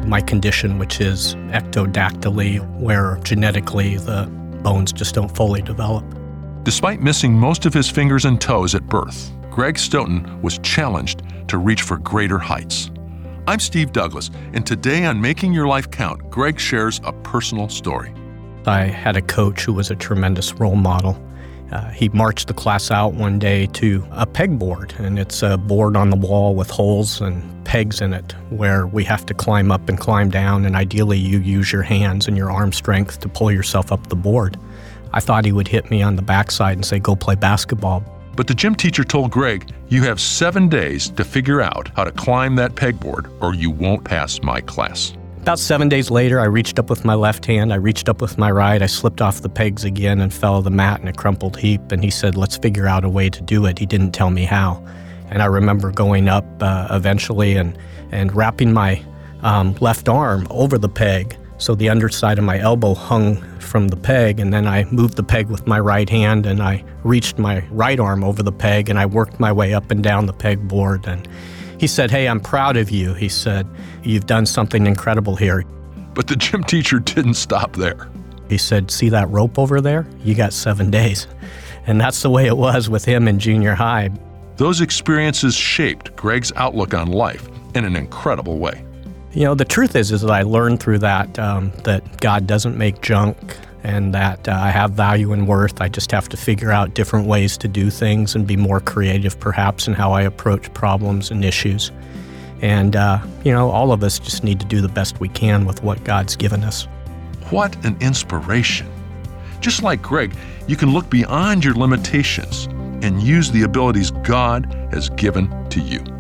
my condition, which is ectrodactyly, where genetically the bones just don't fully develop. Despite missing most of his fingers and toes at birth, Greg Stoughton was challenged to reach for greater heights. I'm Steve Douglas, and today on Making Your Life Count, Greg shares a personal story. I had a coach who was a tremendous role model. He marched the class out one day to a pegboard, and it's a board on the wall with holes and pegs in it where we have to climb up and climb down, and ideally you use your hands and your arm strength to pull yourself up the board. I thought he would hit me on the backside and say, "Go play basketball." But the gym teacher told Greg, "You have 7 days to figure out how to climb that pegboard or you won't pass my class." About 7 days later, I reached up with my left hand, I reached up with my right, I slipped off the pegs again and fell to the mat in a crumpled heap, and he said, "Let's figure out a way to do it." He didn't tell me how. And I remember going up eventually and wrapping my left arm over the peg so the underside of my elbow hung from the peg, and then I moved the peg with my right hand and I reached my right arm over the peg and I worked my way up and down the pegboard. And he said, "Hey, I'm proud of you." He said, "You've done something incredible here." But the gym teacher didn't stop there. He said, "See that rope over there? You got 7 days." And that's the way it was with him in junior high. Those experiences shaped Greg's outlook on life in an incredible way. You know, the truth is that I learned through that that God doesn't make junk, and that I have value and worth. I just have to figure out different ways to do things and be more creative perhaps in how I approach problems and issues. And, all of us just need to do the best we can with what God's given us. What an inspiration. Just like Greg, you can look beyond your limitations and use the abilities God has given to you.